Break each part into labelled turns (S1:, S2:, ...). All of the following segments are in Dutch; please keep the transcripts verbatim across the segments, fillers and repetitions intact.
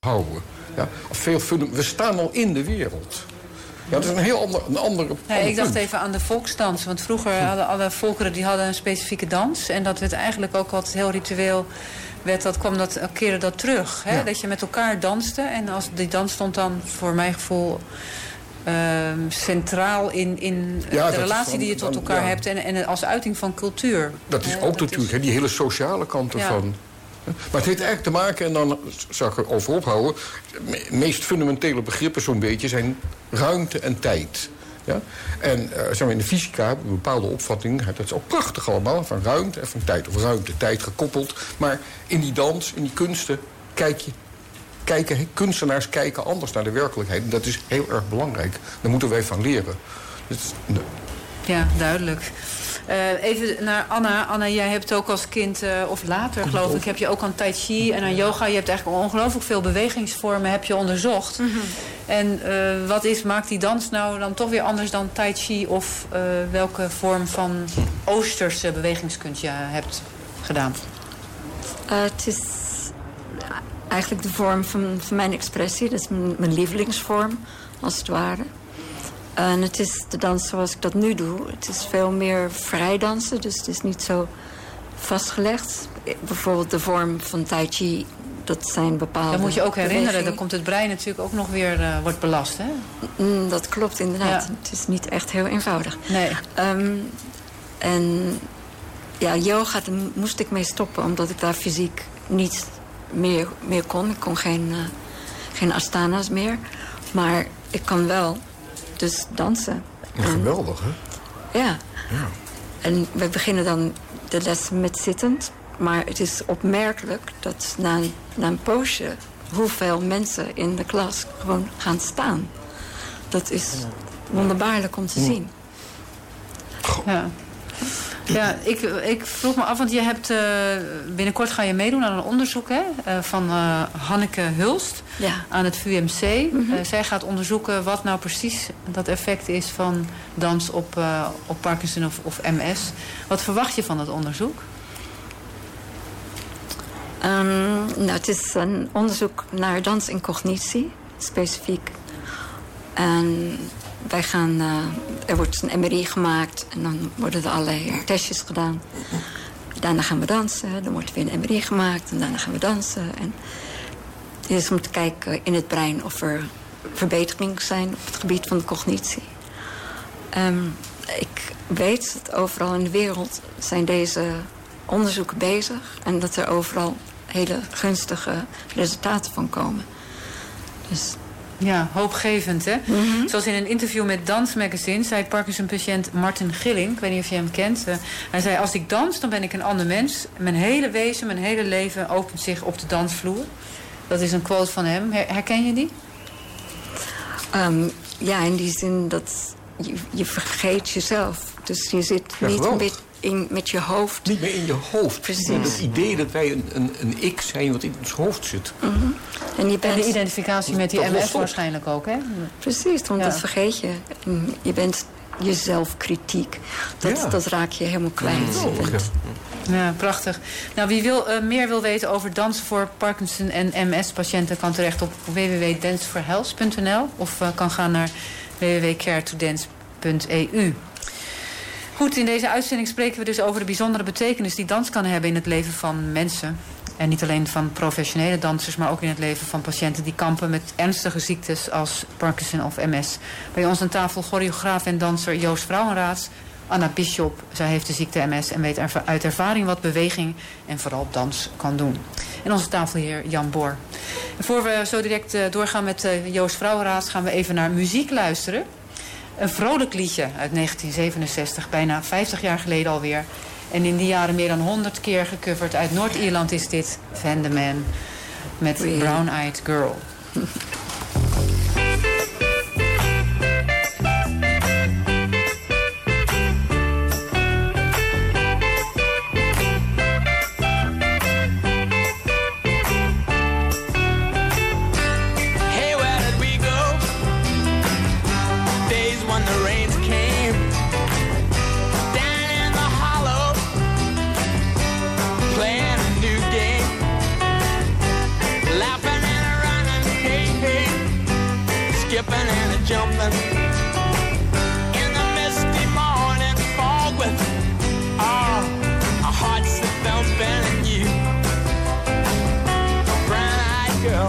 S1: houden. Ja? Veel funda- we staan al in de wereld. Ja, dat is een heel ander, een andere.
S2: Ja, ik dacht even aan de volksdans. Want vroeger hadden alle volkeren die hadden een specifieke dans. En dat werd eigenlijk ook altijd heel ritueel. Werd dat, kwam dat, keerde dat terug. Hè? Ja. Dat je met elkaar danste. En als die dans stond dan voor mijn gevoel uh, centraal in, in
S1: ja,
S2: de relatie
S1: van,
S2: die je tot
S1: dan,
S2: elkaar
S1: ja.
S2: hebt. En, en als uiting van cultuur.
S1: Dat is
S2: uh,
S1: ook
S2: dat
S1: natuurlijk,
S2: is...
S1: hè, die hele sociale kant ervan. Ja. Maar het heeft eigenlijk te maken, en dan zou ik erover ophouden. De meest fundamentele begrippen zo'n beetje zijn ruimte en tijd. Ja? En uh, zeg maar in de fysica hebben we een bepaalde opvatting. Dat is ook prachtig allemaal, van ruimte en van tijd. Of ruimte, tijd gekoppeld. Maar in die dans, in die kunsten, kijk je, kijken, kunstenaars kijken anders naar de werkelijkheid. En dat is heel erg belangrijk. Daar moeten wij van leren. Dus, nee.
S2: Ja, duidelijk. Uh, even naar Anna. Anna, jij hebt ook als kind, uh, of later geloof ik, heb je ook aan tai chi en aan yoga. Je hebt eigenlijk ongelooflijk veel bewegingsvormen heb je onderzocht. Mm-hmm. En uh, wat is, maakt die dans nou dan toch weer anders dan tai chi? Of uh, welke vorm van Oosterse bewegingskunst je hebt gedaan?
S3: Uh, het is eigenlijk de vorm van, van mijn expressie. Dat is mijn, mijn lievelingsvorm, als het ware. En het is de dans zoals ik dat nu doe. Het is veel meer vrij dansen, dus het is niet zo vastgelegd. Bijvoorbeeld de vorm van tai chi, dat zijn bepaalde...
S2: Dat moet je ook herinneren,
S3: bewegingen.
S2: dan komt het brein natuurlijk ook nog weer uh, wordt belast, hè?
S3: Mm, dat klopt inderdaad.
S2: Ja.
S3: Het is niet echt heel eenvoudig.
S2: Nee.
S3: Um, en ja, yoga, daar moest ik mee stoppen, omdat ik daar fysiek niet meer, meer kon. Ik kon geen, uh, geen ashtana's meer. Maar ik kan wel dus dansen.
S1: Ja, geweldig, hè?
S3: Ja.
S1: ja.
S3: En we beginnen dan de les met zittend. Maar het is opmerkelijk dat na een, na een poosje hoeveel mensen in de klas gewoon gaan staan. Dat is wonderbaarlijk om te zien.
S2: Ja. Ja, ik, ik vroeg me af, want je hebt uh, binnenkort ga je meedoen aan een onderzoek hè, uh, van uh, Hanneke Hulst
S3: ja.
S2: aan het V U M C.
S3: Mm-hmm.
S2: Uh, zij gaat onderzoeken wat nou precies dat effect is van dans op, uh, op Parkinson of, of M S. Wat verwacht je van dat onderzoek?
S3: Um, nou, het is een onderzoek naar dans en cognitie, specifiek. En wij gaan, uh, er wordt een M R I gemaakt en dan worden er allerlei testjes gedaan. Daarna gaan we dansen, dan wordt weer een M R I gemaakt en daarna gaan we dansen. En het is om te kijken in het brein of er verbeteringen zijn op het gebied van de cognitie. Um, ik weet dat overal in de wereld zijn deze onderzoeken bezig en dat er overal hele gunstige resultaten van komen. Dus...
S2: Ja, hoopgevend, hè?
S3: Mm-hmm.
S2: Zoals in een interview met Dance Magazine zei Parkinson-patiënt Martin Gilling, ik weet niet of je hem kent. Uh, hij zei, als ik dans, dan ben ik een ander mens. Mijn hele wezen, mijn hele leven opent zich op de dansvloer. Dat is een quote van hem. Her- herken je die?
S3: Um, ja, in die zin dat je, je vergeet jezelf. Dus je zit
S1: ja,
S3: niet een beetje in, met je hoofd.
S1: Niet meer in je hoofd.
S3: Precies.
S1: Het idee dat wij een, een, een ik zijn wat in ons hoofd zit.
S3: Mm-hmm. En, je bent...
S2: en de identificatie met die M S waarschijnlijk ook, hè?
S3: Precies, want ja. dat vergeet je. En je bent jezelf kritiek. Dat,
S1: ja.
S3: dat raak je helemaal kwijt.
S1: Ja,
S3: je bent...
S2: ja, prachtig. Nou, wie wil, uh, meer wil weten over dansen voor Parkinson en M S-patiënten... kan terecht op w w w punt dance for health punt n l of uh, kan gaan naar w w w punt care to dance punt e u. Goed, in deze uitzending spreken we dus over de bijzondere betekenis die dans kan hebben in het leven van mensen. En niet alleen van professionele dansers, maar ook in het leven van patiënten die kampen met ernstige ziektes als Parkinson of M S. Bij ons aan tafel choreograaf en danser Joost Vrouwenraad, Anna Bisschop. Zij heeft de ziekte M S en weet erva- uit ervaring wat beweging en vooral dans kan doen. En onze tafelheer Jan Boor. En voor we zo direct uh, doorgaan met uh, Joost Vrouwenraad gaan we even naar muziek luisteren. Een vrolijk liedje uit negentien zevenenzestig, bijna vijftig jaar geleden alweer. En in die jaren meer dan honderd keer gecoverd. Uit Noord-Ierland is dit Van de Man met Brown Eyed Girl.
S4: Playing a new game, laughing and running skipping and a jumping in the misty morning fog with oh, our hearts that thumping and you, a brown-eyed girl.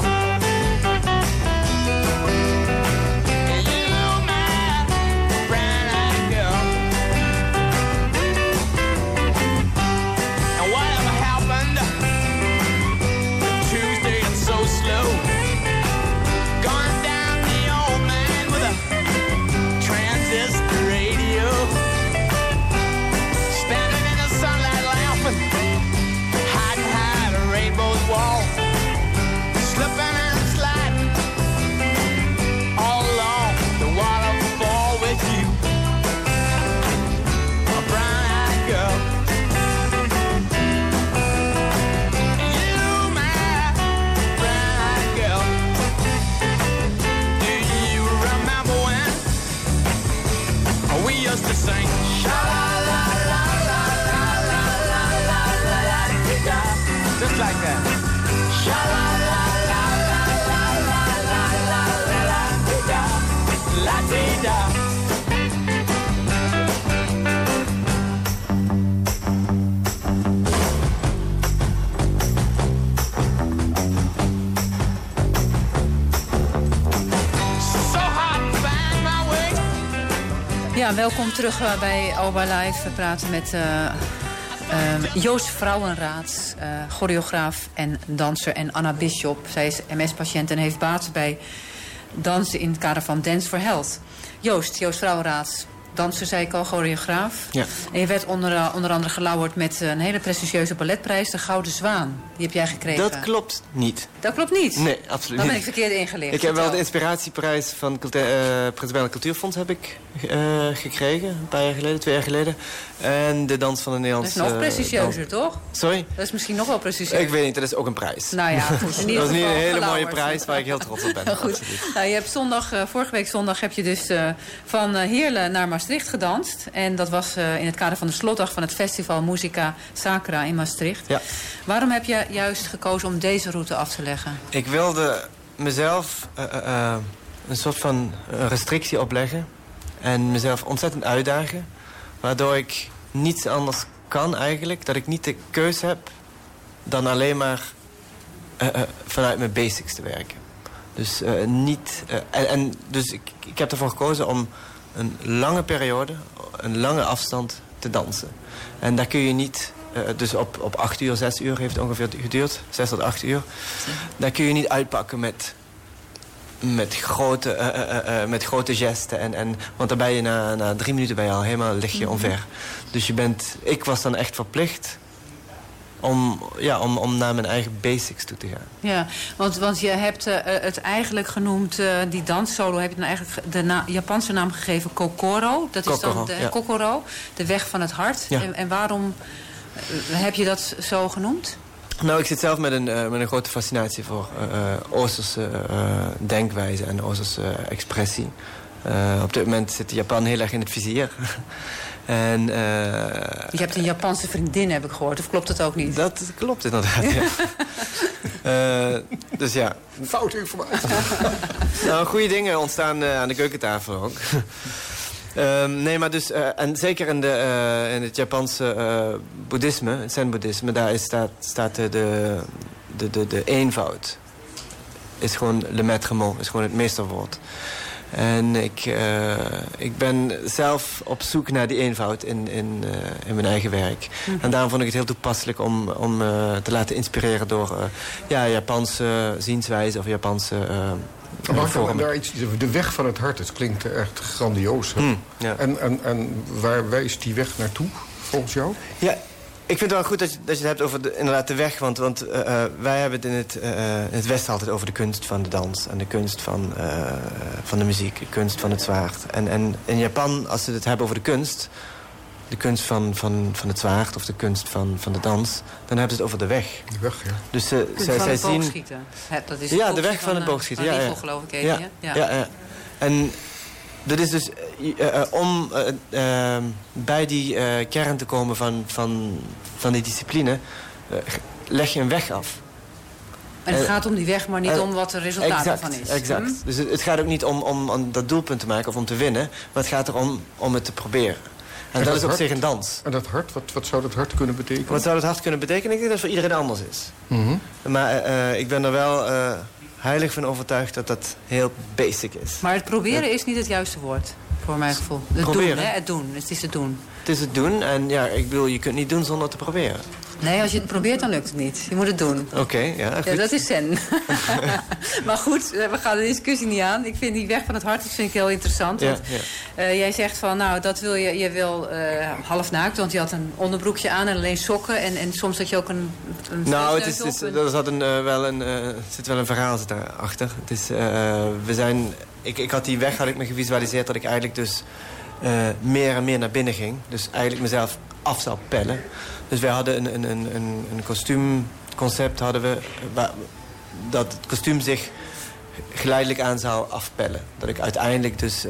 S4: Just like that. Sha la la la la la la la la la la dee da. So hot to find my way.
S2: Ja, welkom terug uh, bij Oba Live. We praten met uh, uh, Joost Vrouwenraad, uh, choreograaf en danser, en Anna Bishop. Zij is M S-patiënt en heeft baat bij dansen in het kader van Dance for Health. Joost, Joost Vrouwenraad, danser, zei ik al, choreograaf. Ja. En je werd onder, uh, onder andere gelauwerd met een hele prestigieuze balletprijs, de Gouden Zwaan. Die heb jij gekregen.
S5: Dat klopt niet.
S2: Dat klopt niet?
S5: Nee, absoluut niet.
S2: Dan ben ik verkeerd ingelicht.
S5: Ik heb wel de inspiratieprijs van het uh, Principale Cultuurfonds heb ik, uh, gekregen. Een paar jaar geleden, twee jaar geleden. En de dans van de Nederlandse...
S2: Dat is nog prestigieuzer, uh, toch?
S5: Sorry?
S2: Dat is misschien nog wel prestigieuzer.
S5: Ik weet niet, dat is ook een prijs.
S2: Nou ja, goed. In ieder
S5: dat is niet een hele
S2: gelauwerd.
S5: mooie prijs waar ik heel trots op ben.
S2: Goed. Nou, je hebt zondag, uh, vorige week zondag heb je dus uh, van uh, Heerlen naar Maastricht gedanst. En dat was uh, in het kader van de slotdag van het festival Musica Sacra in Maastricht. Ja. Waarom heb je juist gekozen om deze route af te leggen?
S5: Ik wilde mezelf uh, uh, een soort van restrictie opleggen. En mezelf ontzettend uitdagen. Waardoor ik niets anders kan eigenlijk. Dat ik niet de keus heb dan alleen maar uh, uh, vanuit mijn basics te werken. Dus uh, niet... Uh, en, en dus ik, ik heb ervoor gekozen om een lange periode, een lange afstand te dansen. En daar kun je niet... Uh, dus op, op acht uur, zes uur heeft het ongeveer geduurd. Zes tot acht uur. Daar kun je niet uitpakken met... Met grote, uh, uh, uh, met grote gesten. En, en, want dan ben je na, na drie minuten ben je al helemaal lig je omver. Dus je bent, ik was dan echt verplicht om, ja, om, om naar mijn eigen basics toe te gaan.
S2: Ja, want, want je hebt uh, het eigenlijk genoemd, uh, die danssolo heb je dan eigenlijk de na- Japanse naam gegeven, Kokoro. Dat
S5: Kokoro,
S2: is dan de,
S5: ja.
S2: Kokoro, de weg van het hart.
S5: Ja.
S2: En, en waarom uh, heb je dat zo genoemd?
S5: Nou, ik zit zelf met een, uh, met een grote fascinatie voor uh, Oosterse uh, denkwijze en Oosterse uh, expressie. Uh, op dit moment zit Japan heel erg in het vizier. en, uh,
S2: je hebt een Japanse vriendin, heb ik gehoord. Of klopt dat ook niet?
S5: Dat klopt inderdaad, ja. uh, dus ja.
S1: Foute informatie.
S5: nou, goede dingen ontstaan uh, aan de keukentafel ook. Um, nee, maar dus, uh, en zeker in, de, uh, in het Japanse uh, boeddhisme, het zen-boeddhisme, daar is, staat, staat de, de, de, de, de eenvoud. Is gewoon le maître mot, is gewoon het meesterwoord. En ik, uh, ik ben zelf op zoek naar die eenvoud in, in, uh, in mijn eigen werk. Mm-hmm. En daarom vond ik het heel toepasselijk om, om uh, te laten inspireren door uh, ja, Japanse zienswijze of Japanse... Uh,
S1: Mag ik daar iets, de weg van het hart, het klinkt echt grandioos. Mm, ja. en, en, en waar wijst die weg naartoe, volgens jou?
S5: Ja, ik vind het wel goed dat je, dat je het hebt over de, inderdaad de weg. Want, want uh, wij hebben het in het, uh, in het Westen altijd over de kunst van de dans. En de kunst van, uh, van de muziek, de kunst van het zwaard. En, en in Japan, als ze het hebben over de kunst... de kunst van, van, van het zwaard of de kunst van, van de dans... dan hebben ze het over de weg.
S1: De weg, ja.
S5: Dus ze,
S2: de
S5: zij,
S2: van
S5: zij
S2: het
S5: zien...
S2: boogschieten. Dat is
S5: ja, de weg van, van het boogschieten.
S2: Van
S5: ja,
S2: Riegel,
S5: ja.
S2: geloof ik, heet
S5: ja,
S2: ja.
S5: Ja, ja. En dat is dus uh, uh, om uh, uh, bij die uh, kern te komen van, van, van die discipline... Uh, leg je een weg af.
S2: En het
S5: En-
S2: gaat om die weg, maar niet
S5: en-
S2: om wat het resultaat
S5: exact,
S2: ervan is.
S5: Exact.
S2: Hm?
S5: Dus het, het gaat ook niet om, om, om dat doelpunt te maken of om te winnen. Maar het gaat erom om het te proberen. En,
S1: En
S5: dat
S1: dat
S5: is op
S1: hart?
S5: zich een dans.
S1: En dat hart, wat, wat zou dat hart kunnen betekenen?
S5: Wat zou dat hard kunnen betekenen? Ik denk dat het voor iedereen anders is.
S1: Mhm.
S5: Maar uh, ik ben er wel uh, heilig van overtuigd dat dat heel basic is.
S2: Maar het proberen is niet het juiste woord, voor mijn gevoel. Het
S5: Proberen?
S2: doen, hè? Het doen. Het is het doen.
S5: Het is het doen en ja, ik bedoel, je kunt niet doen zonder te proberen.
S2: Nee, als je het probeert, dan lukt het niet. Je moet het doen.
S5: Oké, okay, ja, goed.
S2: Ja, dat is zen. Maar goed, we gaan de discussie niet aan. Ik vind die weg van het hart, dat vind ik heel interessant.
S5: Ja,
S2: Want,
S5: ja.
S2: uh, jij zegt van, nou, dat wil je, je wil uh, half naakt, want je had een onderbroekje aan en alleen sokken. En, en soms had je ook een, een
S5: Nou, het is,
S2: feestneus
S5: het is,
S2: op
S5: er zat een, uh, wel een, uh, zit wel een verhaal zit daarachter. Het is, uh, we zijn, ik, ik had die weg had ik me gevisualiseerd dat ik eigenlijk dus uh, meer en meer naar binnen ging. Dus eigenlijk mezelf af zou pellen. Dus wij hadden een, een, een, een, een kostuumconcept hadden we, waar, dat het kostuum zich geleidelijk aan zou afpellen. Dat ik uiteindelijk dus uh,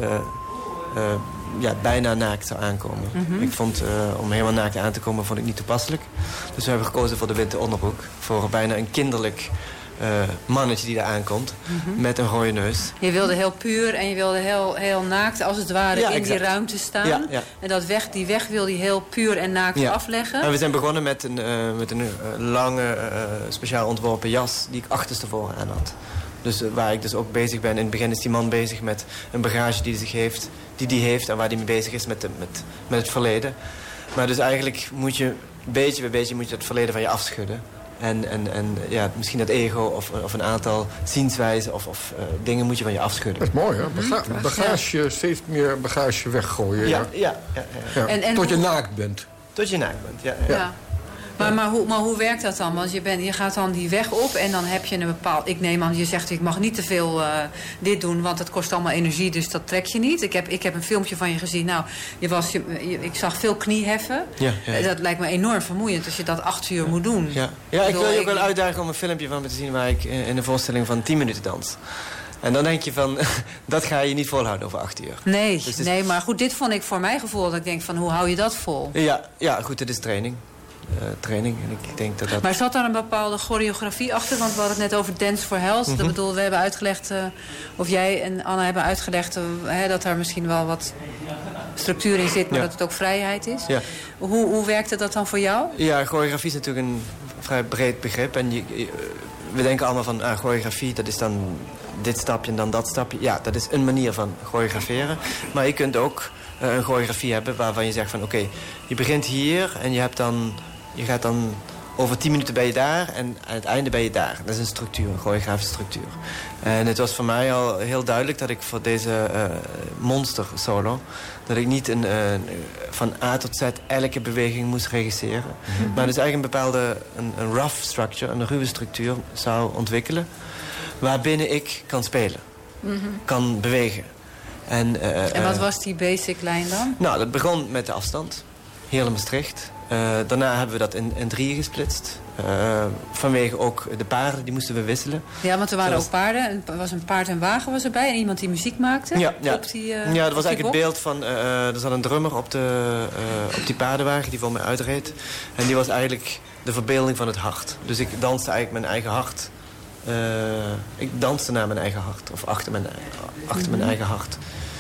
S5: uh, ja, bijna naakt zou aankomen. Mm-hmm. Ik vond, uh, om helemaal naakt aan te komen, vond ik niet toepasselijk. Dus we hebben gekozen voor de winteronderbroek. Voor bijna een kinderlijk uh, mannetje die daar aankomt. Mm-hmm. Met een rode neus.
S2: Je wilde heel puur en je wilde heel, heel naakt, als het ware,
S5: ja,
S2: in
S5: exact.
S2: die ruimte staan.
S5: Ja, ja.
S2: En dat weg, die weg wilde je heel puur en naakt
S5: ja.
S2: afleggen.
S5: En we zijn begonnen met een, uh, met een uh, lange, uh, speciaal ontworpen jas die ik achterstevoren aan had. Dus uh, waar ik dus ook bezig ben. In het begin is die man bezig met een bagage die hij zich heeft, die die heeft en waar hij mee bezig is met, de, met, met het verleden. Maar dus eigenlijk moet je beetje bij beetje moet je het verleden van je afschudden. En, en, en ja, misschien dat ego of, of een aantal zienswijzen of, of uh, dingen moet je van je afschudden.
S1: Dat is mooi, hè? Baga bagage, ja. Steeds meer bagage weggooien.
S5: Ja, ja. ja, ja, ja.
S1: ja.
S2: En, en
S1: Tot je
S2: hoe...
S1: naakt bent.
S5: Tot je naakt bent, ja. ja.
S2: ja. Maar, maar, hoe, maar hoe werkt dat dan? Want je, bent, je gaat dan die weg op en dan heb je een bepaald... Ik neem aan, je zegt ik mag niet te veel uh, dit doen, want het kost allemaal energie, dus dat trek je niet. Ik heb, ik heb een filmpje van je gezien. Nou, je was, je, je, ik zag veel knieheffen.
S5: Ja, ja.
S2: Dat lijkt me enorm vermoeiend als je dat acht uur moet doen.
S5: Ja, ja ik wil je ook wel uitdagen om een filmpje van me te zien waar ik in een voorstelling van tien minuten dans. En dan denk je van, dat ga je niet volhouden over acht uur.
S2: Nee,
S5: dus dus...
S2: nee, maar goed, dit vond ik voor mijn gevoel dat ik denk van, hoe hou je dat vol?
S5: Ja, ja goed, het is training. Uh, training. En ik denk dat dat...
S2: Maar zat daar een bepaalde choreografie achter? Want we hadden het net over Dance for Health. Mm-hmm. Dat bedoel, we hebben uitgelegd, uh, of jij en Anna hebben uitgelegd... Uh, hè, dat daar misschien wel wat structuur in zit, maar ja. dat het ook vrijheid is.
S5: Ja.
S2: Hoe, hoe werkte dat dan voor jou?
S5: Ja, choreografie is natuurlijk een vrij breed begrip. En je, je, we denken allemaal van, ah, choreografie, dat is dan dit stapje en dan dat stapje. Ja, dat is een manier van choreograferen. Maar je kunt ook uh, een choreografie hebben waarvan je zegt van... oké, okay, je begint hier en je hebt dan... Je gaat dan over tien minuten ben je daar en aan het einde ben je daar. Dat is een structuur, een choreografische structuur. En het was voor mij al heel duidelijk dat ik voor deze uh, monster solo... dat ik niet een, uh, van A tot Z elke beweging moest regisseren. Mm-hmm. Maar dus eigenlijk een bepaalde, een, een rough structure, een ruwe structuur zou ontwikkelen... waarbinnen ik kan spelen, mm-hmm. kan bewegen. En, uh,
S2: en wat was die basic lijn dan?
S5: Nou, dat begon met de afstand. Heerlen-Maastricht. Uh, daarna hebben we dat in, in drieën gesplitst. Uh, vanwege ook de paarden, die moesten we wisselen.
S2: Ja, want er waren
S5: Zoals...
S2: ook paarden. Er was een paard en wagen was erbij. En iemand die muziek maakte.
S5: Ja, ja.
S2: Op die, uh,
S5: ja dat was eigenlijk
S2: bocht.
S5: het beeld van... Uh, er zat een drummer op, de, uh, op die paardenwagen die voor mij uitreed. En die was eigenlijk de verbeelding van het hart. Dus ik danste eigenlijk mijn eigen hart. Uh, ik danste naar mijn eigen hart. Of achter mijn, achter mm-hmm. mijn eigen hart.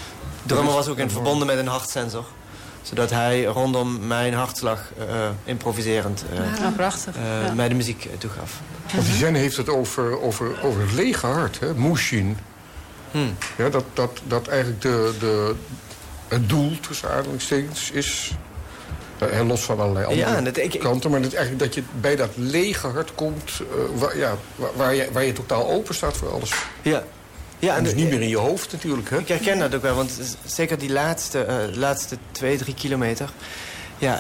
S5: De drummer was ook in verbonden met een hartsensor. Zodat hij rondom mijn hartslag uh, improviserend uh,
S2: ja, prachtig.
S5: Uh,
S2: ja.
S5: mij de muziek uh, toegaf.
S1: Want die zin heeft het over, over, over het lege hart, hè? Moeshin. Hmm. Ja, dat, dat, dat eigenlijk de, de, het doel tussen aanhalingstekens is... Uh, los van allerlei andere
S5: ja, dat, ik,
S1: kanten, maar dat, eigenlijk dat je bij dat lege hart komt... Uh, waar, ja, waar, waar, je, waar je totaal open staat voor alles.
S5: Ja. Ja,
S1: en dus niet meer in je hoofd natuurlijk. Hè?
S5: Ik herken dat ook wel, want zeker die laatste, uh, laatste twee, drie kilometer... Ja,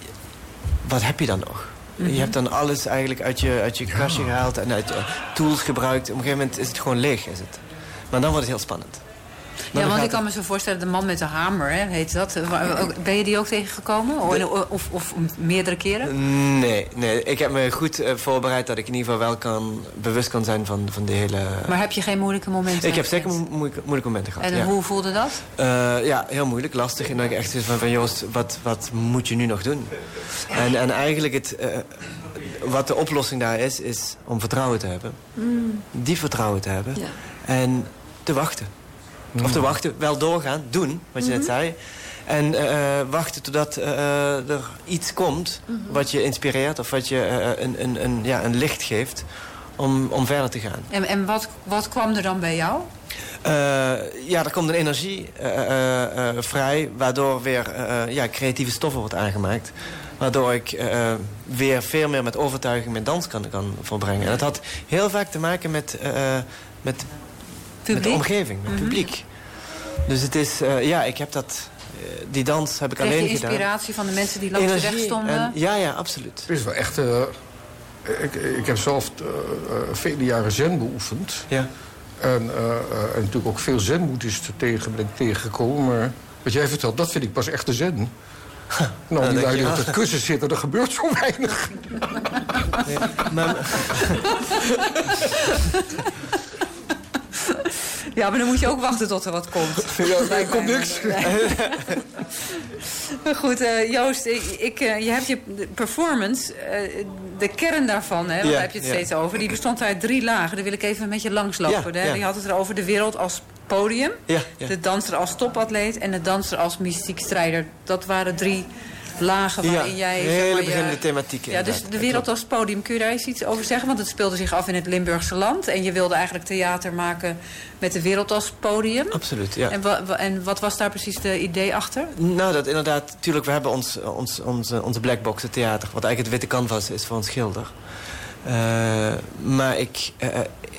S5: wat heb je dan nog? Mm-hmm. Je hebt dan alles eigenlijk uit je, uit je kastje ja. gehaald en uit uh, tools gebruikt. Op een gegeven moment is het gewoon leeg. Is het. Maar dan wordt het heel spannend.
S2: Dan ja, want ik kan me zo voorstellen, de man met de hamer, hè, heet dat. Ben je die ook tegengekomen? Of, of, of meerdere keren?
S5: Nee, nee, ik heb me goed uh, voorbereid dat ik in ieder geval wel kan, bewust kan zijn van, van de hele...
S2: Maar heb je geen moeilijke momenten?
S5: Ik heb zeker moeilijke, moeilijke momenten gehad,
S2: En
S5: ja.
S2: hoe voelde dat?
S5: Uh, ja, heel moeilijk, lastig. En dan ik echt van, van Joost, wat, wat moet je nu nog doen? En, en eigenlijk het... Uh, wat de oplossing daar is, is om vertrouwen te hebben. Mm. Die vertrouwen te hebben. Ja. En te wachten. Mm. Of te wachten, wel doorgaan, doen, wat je mm-hmm. net zei. En uh, wachten totdat uh, er iets komt mm-hmm. wat je inspireert... of wat je uh, een, een, een, ja, een licht geeft om, om verder te gaan.
S2: En, en wat, wat kwam er dan bij jou?
S5: Uh, ja, er komt een energie uh, uh, uh, vrij... waardoor weer uh, ja, creatieve stoffen wordt aangemaakt. Waardoor ik uh, weer veel meer met overtuiging mijn dans kan, kan volbrengen. En dat had heel vaak te maken met, uh, met, met de omgeving, met het mm-hmm. publiek. Dus het is, uh, ja, ik heb dat... Die dans heb ik
S2: Kreeg
S5: alleen
S2: je
S5: gedaan.
S2: inspiratie van de mensen die langs de weg stonden?
S5: En, ja, ja, absoluut.
S1: Het is wel echt... Uh, ik, ik heb zelf uh, uh, vele jaren zen beoefend.
S5: Ja.
S1: En, uh, uh, en natuurlijk ook veel zen-boeddhisten tegen ben ik tegengekomen. Maar wat jij vertelt, dat vind ik pas echt de zen. Huh. Nou, die lui die op het kussen zitten, er gebeurt zo weinig.
S5: Nee, maar...
S2: Ja, maar dan moet je ook wachten tot er wat komt.
S1: Ja, er komt niks.
S2: Goed, uh, Joost, ik, ik, uh, je hebt je performance, uh, de kern daarvan, hè, want
S5: ja,
S2: daar heb je het
S5: ja.
S2: steeds over... die bestond uit drie lagen. Daar wil ik even met je langslopen.
S5: Ja,
S2: hè.
S5: ja.
S2: Je had het erover de wereld als podium,
S5: ja, ja.
S2: de danser als topatleet... en de danser als mystiek strijder. Dat waren drie lagen waarin
S5: ja,
S2: jij...
S5: hele
S2: zeg maar,
S5: beginnende
S2: je,
S5: thematiek.
S2: Ja, dus de wereld als podium, kun je daar eens iets over zeggen? Want het speelde zich af in het Limburgse land... en je wilde eigenlijk theater maken met de wereld als podium.
S5: Absoluut, ja.
S2: En, wa- wa- en wat was daar precies de idee achter?
S5: Nou, dat inderdaad... Natuurlijk, we hebben ons, ons, onze, onze blackbox, het theater... wat eigenlijk het witte canvas is voor een schilder. Uh, maar ik... Uh,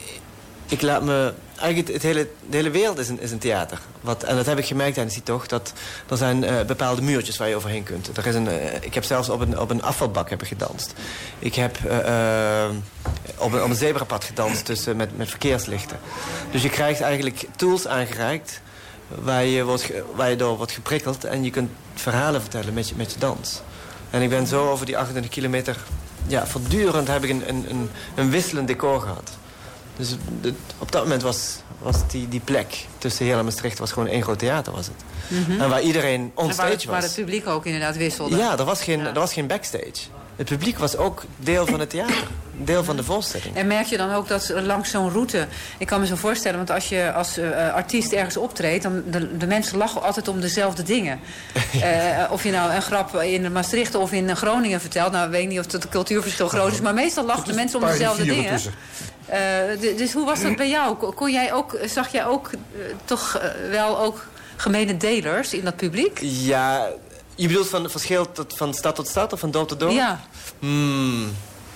S5: ik laat me... Eigenlijk het hele, de hele wereld is een, is een theater. Wat, en dat heb ik gemerkt tijdens die tocht. Dat er zijn uh, bepaalde muurtjes waar je overheen kunt. Er is een, uh, ik heb zelfs op een, op een afvalbak heb ik gedanst. Ik heb uh, uh, op, een, op een zebrapad gedanst tussen, met, met verkeerslichten. Dus je krijgt eigenlijk tools aangereikt... waar je, wordt, waar je door wordt geprikkeld... en je kunt verhalen vertellen met je, met je dans. En ik ben zo over die achtentwintig kilometer... Ja, voortdurend heb ik een, een, een, een wisselend decor gehad. Dus de, op dat moment was, was die, die plek tussen Heerlen en Maastricht... was gewoon één groot theater, was het. Mm-hmm. En waar iedereen on stage was.
S2: Waar het publiek ook inderdaad wisselde.
S5: Ja, er was, geen,
S2: ja.
S5: er was geen backstage. Het publiek was ook deel van het theater. Deel van de voorstelling.
S2: En merk je dan ook dat langs zo'n route... Ik kan me zo voorstellen, want als je als uh, artiest ergens optreedt... dan de, de mensen lachen altijd om dezelfde dingen. Ja. Uh, of je nou een grap in Maastricht of in Groningen vertelt... nou, ik weet niet of het cultuurverschil groot is... maar meestal lachen de mensen om dezelfde dingen. Uh, d- dus hoe was dat bij jou? Kon jij ook, zag jij ook uh, toch uh, wel ook gemene delers in dat publiek?
S5: Ja, je bedoelt van verschil tot, van stad tot stad of van dorp tot dorp?
S2: Ja.
S5: Hmm,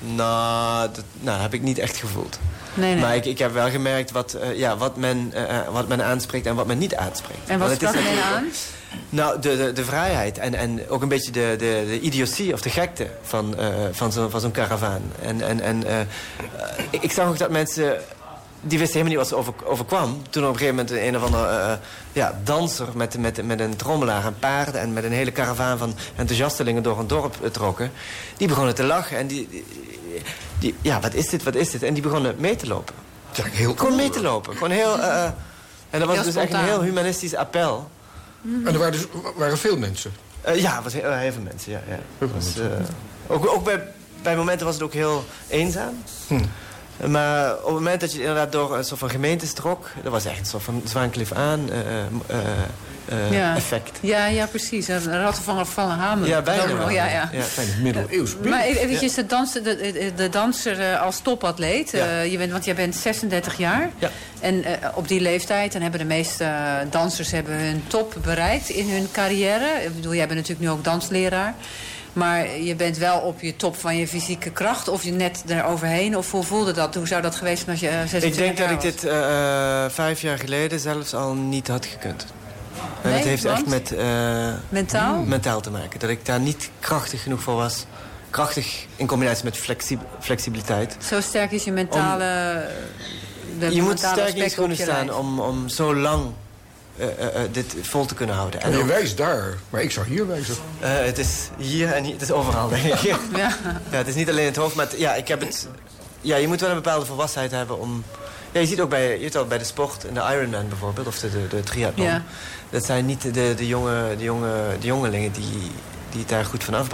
S5: nou, dat nou, heb ik niet echt gevoeld.
S2: Nee, nee.
S5: Maar ik, ik heb wel gemerkt wat, uh, ja, wat, men, uh, wat men aanspreekt en wat men niet aanspreekt.
S2: En wat sprak men aan?
S5: Nou, de, de, de vrijheid en, en ook een beetje de, de, de idiotie of de gekte van, uh, van zo'n van zo'n karavaan. En, en, en uh, ik, ik zag ook dat mensen... Die wisten helemaal niet wat ze over, overkwam. Toen op een gegeven moment een of andere uh, ja, danser met, met, met een trommelaar en paarden... en met een hele karavaan van enthousiastelingen door een dorp trokken. Die begonnen te lachen en die, die, die... Ja, wat is dit, wat is dit? En die begonnen mee te lopen.
S1: Ja, heel
S5: Gewoon mee te lopen. Gewoon heel... Uh, en dat was heel dus echt een heel humanistisch appel.
S1: Mm-hmm. En er waren, dus, waren veel mensen?
S5: Uh, ja, was heel, heel veel mensen, ja. ja. Heel veel was, uh, ook ook bij, bij momenten was het ook heel eenzaam. Hm. Maar op het moment dat je inderdaad door een soort van gemeentes trok... dat was echt een soort van Zwaankliff aan uh, uh, uh,
S2: ja.
S5: effect.
S2: Ja, ja, precies. Een ratten van Van Hamer.
S5: Ja, bijna wel.
S2: Ja, ja.
S5: Ja.
S1: Middeleeuws.
S2: Maar eventjes, de, danser, de, de danser uh, als topatleet.
S5: Ja.
S2: Uh, je bent, want jij bent zesendertig jaar.
S5: Ja.
S2: En uh, op die leeftijd dan hebben de meeste uh, dansers hebben hun top bereikt in hun carrière. Ik bedoel, jij bent natuurlijk nu ook dansleraar. Maar je bent wel op je top van je fysieke kracht. Of je net eroverheen. Of hoe voelde dat? Hoe zou dat geweest zijn als je uh, zesentwintig
S5: jaar was? Ik denk dat
S2: was?
S5: ik dit uh, vijf jaar geleden zelfs al niet had gekund. En
S2: nee,
S5: dat heeft
S2: want?
S5: echt met uh,
S2: mentaal?
S5: mentaal te maken. Dat ik daar niet krachtig genoeg voor was. Krachtig in combinatie met flexi- flexibiliteit.
S2: Zo sterk is je mentale...
S5: Om,
S2: de
S5: je moet
S2: mentale
S5: sterk in je schoenen staan om, om zo lang uh, uh, uh, dit vol te kunnen houden.
S1: En je ook, wijst daar, maar ik zou hier wijzen.
S5: Uh, het is hier en hier, het is overal, denk ik. ja. Ja, het is niet alleen het hoofd, maar het, ja, ik heb het... Ja, je moet wel een bepaalde volwassenheid hebben om... Ja, je ziet ook bij, je ziet ook bij de sport, in de Ironman bijvoorbeeld, of de, de, de triathlon. Ja. Dat zijn niet de, de, jonge, de, jonge, de jongelingen die, die het daar goed van afbrengen.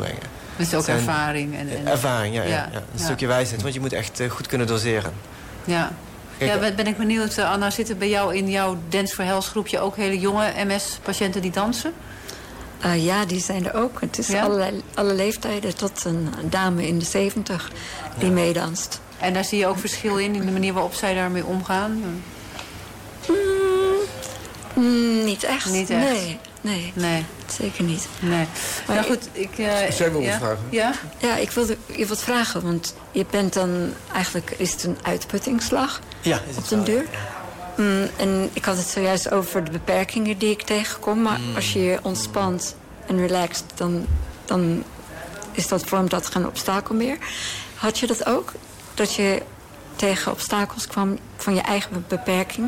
S2: Dat is ook
S5: zijn,
S2: ervaring. En, en,
S5: ervaring, ja. ja,
S2: ja,
S5: ja. Een
S2: ja.
S5: stukje wijsheid, want je moet echt uh, goed kunnen doseren.
S2: Ja.
S5: Kijk,
S2: Ja, ben ben ik benieuwd, uh, Anna, zitten bij jou in jouw Dance for Health groepje ook hele jonge M S-patiënten die dansen?
S3: Uh, ja, die zijn er ook. Het is
S2: Ja?
S3: allerlei, alle leeftijden tot een dame in de zeventig die
S5: Ja.
S3: meedanst.
S2: En daar zie je ook verschil in, in de manier waarop zij daarmee omgaan?
S3: Mm, mm, niet echt.
S2: Niet echt?
S3: Nee, nee,
S2: Nee,
S3: zeker niet.
S2: nee.
S3: Maar
S2: nou goed, ik... Uh,
S1: Zij wil
S2: ja?
S1: wat vragen.
S2: Ja?
S3: Ja, ik wilde je wat vragen, want je bent dan... Eigenlijk is het een uitputtingsslag
S5: Ja, is
S3: op
S5: het
S3: den
S5: wel,
S3: duur.
S5: ja.
S3: Mm, en ik had het zojuist over de beperkingen die ik tegenkom. Maar
S5: Mm.
S3: als je je ontspant en relaxt, dan, dan is dat, vormt dat geen obstakel meer. Had je dat ook? Dat je tegen obstakels kwam van je eigen beperking?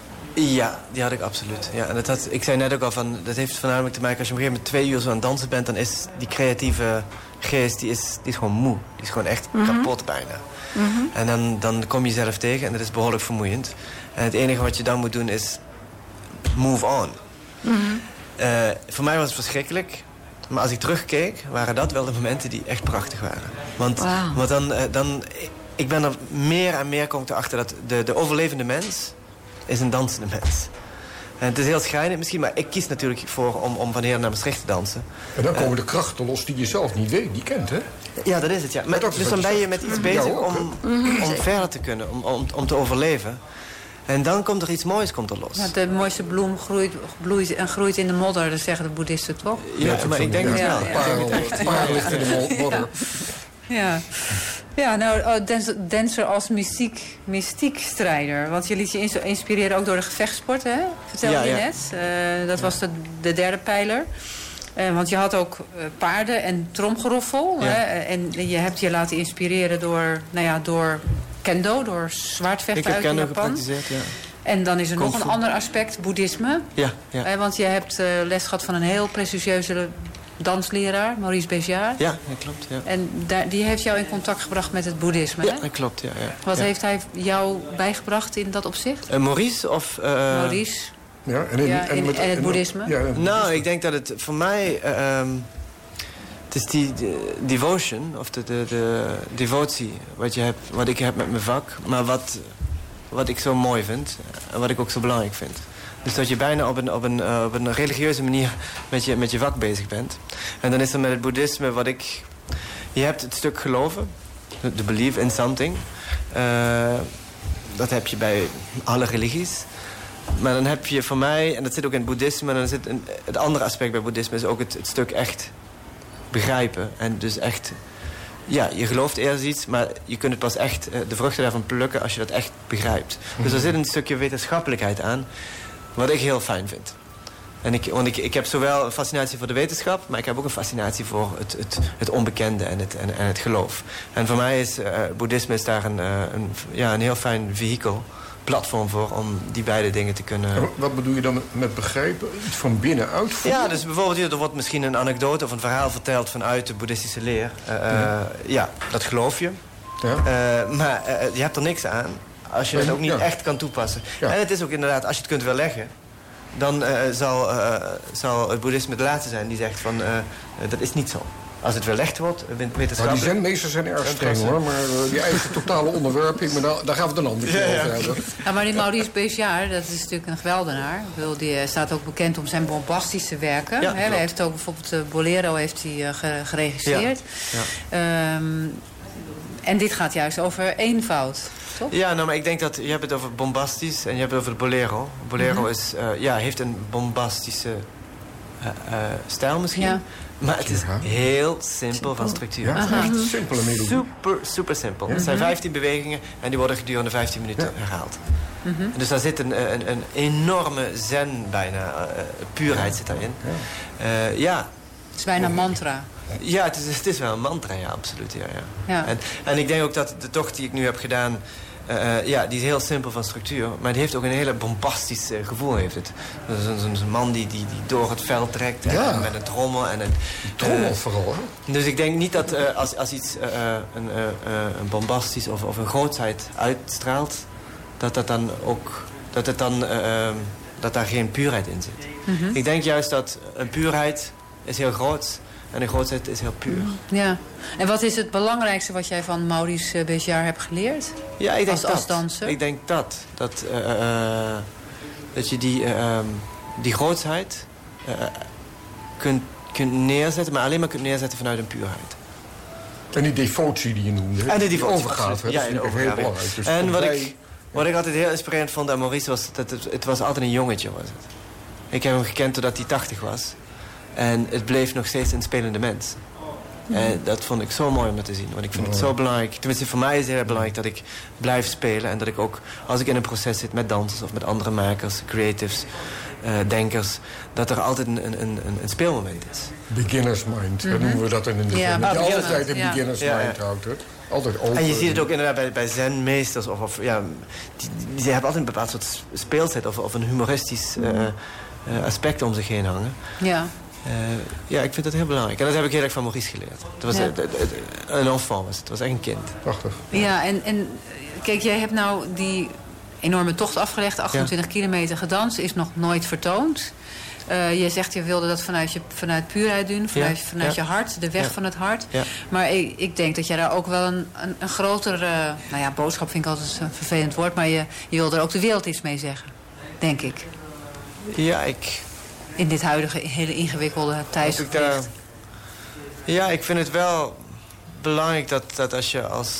S5: Ja, die had ik absoluut. Ja, en dat had, ik zei net ook al, van, dat heeft voornamelijk te maken... als je op een gegeven moment twee uur zo aan het dansen bent... dan is die creatieve geest die is, die is gewoon moe. Die is gewoon echt kapot bijna.
S3: Mm-hmm.
S5: En dan, dan kom je jezelf tegen en dat is behoorlijk vermoeiend. En het enige wat je dan moet doen is move on.
S3: Mm-hmm.
S5: Uh, voor mij was het verschrikkelijk. Maar als ik terugkeek, waren dat wel de momenten die echt prachtig waren. Want,
S3: Wow.
S5: want dan, uh, dan... Ik ben er meer en meer kom ik erachter dat de, de overlevende mens... is een dansende mens. En het is heel schrijnend misschien, maar ik kies natuurlijk voor om, om van Heer naar Maastricht te dansen.
S1: En dan komen de krachten los die je zelf niet weet, niet kent, hè?
S5: Ja, dat is het, ja. Maar,
S1: dat is
S5: dus
S1: wat
S5: dan
S1: je
S5: ben je
S1: zegt.
S5: met iets
S1: Ja,
S5: bezig
S1: ook,
S5: om, om verder te kunnen, om, om, om te overleven. En dan komt er iets moois komt er los.
S2: Ja, de mooiste bloem groeit, bloeit en groeit in de modder, dat zeggen de boeddhisten toch?
S5: Ja, maar ik denk het
S2: Ja,
S5: wel.
S2: ja.
S1: Parel, parel ligt in de modder.
S2: Ja, ja nou, oh, dancer, dancer als mystiek, mystiekstrijder. Want je liet je ins- inspireren ook door de gevechtsport, hè? Vertelde
S5: Ja,
S2: je
S5: ja.
S2: net. Uh, dat was de, de derde pijler. Uh, want je had ook uh, paarden en tromgeroffel.
S5: Ja.
S2: Hè? En je hebt je laten inspireren door, nou ja, door kendo, door
S5: Ik
S2: zwaardvechten
S5: heb
S2: uit
S5: kendo
S2: Japan.
S5: gepraktiseerd, ja.
S2: En dan is er
S5: Kung
S2: nog een
S5: fu.
S2: ander aspect, boeddhisme.
S5: Ja, ja.
S2: Uh, want je hebt uh, les gehad van een heel prestigieuze dansleraar, Maurice Béjart.
S5: Ja, dat klopt, ja.
S2: En daar, die heeft jou in contact gebracht met het boeddhisme,
S5: Ja,
S2: hè?
S5: dat klopt, ja. ja.
S2: Wat
S5: ja.
S2: heeft hij jou bijgebracht in dat opzicht?
S5: Uh, Maurice of... Uh,
S2: Maurice?
S1: Ja, en, in,
S2: Ja, en-
S1: met-
S2: en het boeddhisme?
S1: Ja, en-
S5: Nou, ik denk dat het voor mij... Uh, um, het is die de, devotion, of de, de, de devotie, wat, je hebt, wat ik heb met mijn vak. Maar wat, wat ik zo mooi vind en wat ik ook zo belangrijk vind. Dus dat je bijna op een, op een, uh, op een religieuze manier met je, met je vak bezig bent. En dan is er met het boeddhisme wat ik... Je hebt het stuk geloven, de belief in something. Uh, dat heb je bij alle religies. Maar dan heb je voor mij, en dat zit ook in het boeddhisme... en dan zit een, het andere aspect bij boeddhisme is ook het, het stuk echt begrijpen. En dus echt... Ja, je gelooft eerst iets, maar je kunt het pas echt uh, de vruchten daarvan plukken als je dat echt begrijpt. Dus er zit een stukje wetenschappelijkheid aan, wat ik heel fijn vind. En ik, want ik, ik heb zowel een fascinatie voor de wetenschap, maar ik heb ook een fascinatie voor het, het, het onbekende en het, en, en het geloof. En voor mij is uh, boeddhisme is daar een, uh, een, ja, een heel fijn vehikel, platform voor om die beide dingen te kunnen...
S1: En wat bedoel je dan met, met begrijpen? Iets van binnenuit voelen?
S5: Ja, dus bijvoorbeeld hier, er wordt misschien een anekdote of een verhaal verteld vanuit de boeddhistische leer. Uh, ja. ja, dat geloof je.
S1: Ja.
S5: Uh, maar uh, je hebt er niks aan als je het ook niet
S1: Ja.
S5: echt kan toepassen.
S1: Ja.
S5: En het is ook inderdaad, als je het kunt weerleggen, dan uh, zal, uh, zal het boeddhisme de laatste zijn die zegt van uh, uh, dat is niet zo. Als het weerlegd wordt,
S1: Maar die
S5: wetenschappelijk...
S1: zenmeesters zijn erg
S5: En
S1: streng,
S5: klasse.
S1: hoor. Maar uh, die eigen totale onderwerping, maar daar, daar gaan we het een ander keer
S5: Ja, ja.
S1: over hebben.
S2: Ja, maar die Maurice Béjart, dat is natuurlijk een geweldenaar. Ik bedoel, die uh, staat ook bekend om zijn bombastische werken.
S5: Ja,
S2: hè? Hij
S5: klopt.
S2: heeft ook bijvoorbeeld uh, Bolero heeft hij, uh, ge- geregisseerd.
S5: Ja.
S2: Um, en dit gaat juist over eenvoud, toch?
S5: Ja, nou, maar ik denk dat je hebt het over bombastisch en je hebt het over de bolero. Bolero
S2: Mhm.
S5: is, uh, ja, heeft een bombastische uh, uh, stijl misschien.
S2: Ja.
S5: Maar het is
S1: Ja.
S5: heel simpel van structuur.
S1: Ja, het is echt een simpele melodie.
S5: Super, super simpel.
S1: Ja.
S5: Het zijn vijftien bewegingen en die worden gedurende vijftien minuten
S1: Ja.
S5: herhaald.
S2: Mhm.
S5: Dus daar zit een, een, een enorme zen bijna, uh, puurheid zit daarin. Uh, ja.
S2: Het is bijna mantra.
S5: Ja, het is, het is wel een mantra, ja, absoluut. Ja, ja.
S2: Ja.
S5: En, en ik denk ook dat de tocht die ik nu heb gedaan... Uh, ja, die is heel simpel van structuur. Maar die heeft ook een hele bombastisch uh, gevoel. Heeft het. Zo'n zo, zo man die, die, die door het veld trekt. En,
S1: Ja.
S5: en met een trommel. En een,
S1: Trommel
S5: uh,
S1: vooral, hè?
S5: Dus ik denk niet dat uh, als, als iets uh, een, uh, een bombastisch of, of een grootsheid uitstraalt... dat dat dan ook... dat, het dan, uh, dat daar geen puurheid in zit.
S2: Mhm.
S5: Ik denk juist dat een puurheid is heel groot... En de grootheid is heel puur.
S2: Ja. En wat is het belangrijkste wat jij van Maurice Béjart hebt geleerd?
S5: Ja, ik denk
S2: als,
S5: dat.
S2: als danser?
S5: Ik denk dat. Dat, uh, uh, dat je die, uh, um, die grootheid uh, kunt, kunt neerzetten, maar alleen maar kunt neerzetten vanuit een puurheid.
S1: En die devotie die je noemde.
S5: En de devotie.
S1: overgave.
S5: Ja,
S1: dat
S5: de
S1: is heel
S5: overgave.
S1: belangrijk. Dus
S5: en wat
S1: wij...
S5: ik, wat ik altijd heel inspirerend vond aan Maurice was dat het, het was altijd een jongetje was het. Ik heb hem gekend totdat hij tachtig was. En het bleef nog steeds een spelende mens. En dat vond ik zo mooi om te zien. Want ik vind het zo belangrijk. Tenminste, voor mij is het heel belangrijk dat ik blijf spelen. En dat ik ook, als ik in een proces zit met dansers of met andere makers, creatives, uh, denkers, dat er altijd een, een, een, een speelmoment is.
S1: Beginner's mind, mm-hmm. noemen we dat in de
S2: ja,
S1: dat je
S2: beginner,
S1: altijd een
S2: ja.
S1: beginner's
S5: ja,
S1: mind
S5: ja.
S1: houdt. Hè? Altijd open.
S5: En je ziet het ook inderdaad bij, bij zenmeesters. Of, of, ja, die, die hebben altijd een bepaald soort speelset of, of een humoristisch uh, uh, aspect om zich heen hangen.
S2: Ja.
S5: Uh, ja, ik vind dat heel belangrijk. En dat heb ik heel erg van Maurice geleerd. Het was
S2: Ja.
S5: het, het, het, een enfant was het. Het was echt een kind.
S1: Prachtig.
S2: Ja, en, en kijk, jij hebt nou die enorme tocht afgelegd. achtentwintig ja. kilometer gedanst. Is nog nooit vertoond. Uh, je zegt, je wilde dat vanuit, je, vanuit puurheid doen. Vanuit,
S5: ja.
S2: vanuit
S5: ja.
S2: je hart. De weg
S5: ja.
S2: van het hart.
S5: Ja.
S2: Maar ik, ik denk dat jij daar ook wel een, een, een grotere... Uh, nou ja, boodschap vind ik altijd een vervelend woord. Maar je, je wil er ook de wereld iets mee zeggen. Denk ik.
S5: Ja, ik...
S2: In dit huidige hele ingewikkelde tijdsgericht.
S5: Ja, ik vind het wel belangrijk dat, dat als je als...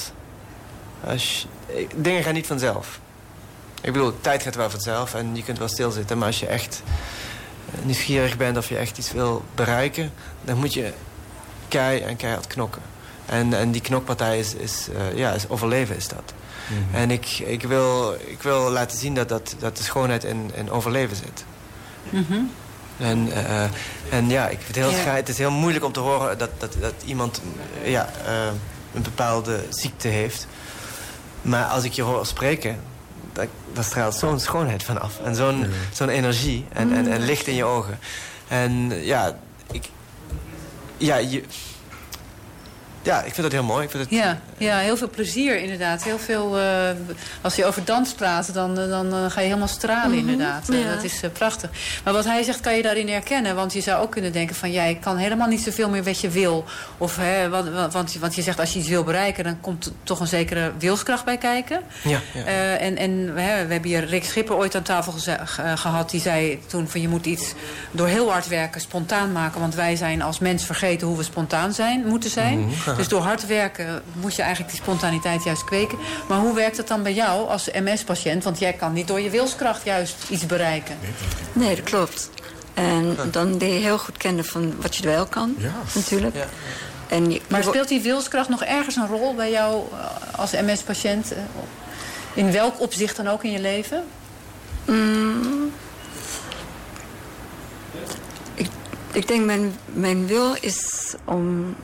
S5: als je, dingen gaan niet vanzelf. Ik bedoel, tijd gaat wel vanzelf en je kunt wel stilzitten. Maar als je echt nieuwsgierig bent of je echt iets wil bereiken, dan moet je kei en keihard knokken. En, en die knokpartij is, is, uh, ja, is overleven is dat. Mm-hmm. En ik, ik, wil, ik wil laten zien dat, dat, dat de schoonheid in, in overleven zit.
S2: Mm-hmm.
S5: En, uh, en ja, ik vind het, heel ja. het is heel moeilijk om te horen dat, dat, dat iemand uh, ja, uh, een bepaalde ziekte heeft. Maar als ik je hoor spreken, dat, dat straalt zo'n schoonheid vanaf. En zo'n, ja. zo'n energie en, en, en licht in je ogen. En ja, ik... Ja, je... Ja, ik vind dat heel mooi. Ik vind het...
S2: ja, ja, heel veel plezier inderdaad. Heel veel, uh, als je over dans praat, dan, dan uh, ga je helemaal stralen mm-hmm. inderdaad. Uh, ja. Dat is uh, prachtig. Maar wat hij zegt, kan je daarin herkennen? Want je zou ook kunnen denken van, jij kan helemaal niet zoveel meer wat je wil. Of, hè, wat, want, want je zegt, als je iets wil bereiken, dan komt er toch een zekere wilskracht bij kijken.
S5: Ja, ja.
S2: Uh, en en hè, we hebben hier Rick Schipper ooit aan tafel geze- uh, gehad. Die zei toen van, je moet iets door heel hard werken spontaan maken. Want wij zijn als mens vergeten hoe we spontaan zijn, moeten zijn. Mm-hmm. Dus door hard werken moet je eigenlijk die spontaniteit juist kweken. Maar hoe werkt het dan bij jou als M S-patiënt? Want jij kan niet door je wilskracht juist iets bereiken.
S3: Nee, dat klopt. En dan leer je heel goed kennen van wat je wel kan, ja. natuurlijk. Ja. En je,
S2: maar speelt die wilskracht nog ergens een rol bij jou als M S-patiënt? In welk opzicht dan ook in je leven?
S3: Mm, ik, ik denk mijn, mijn wil is om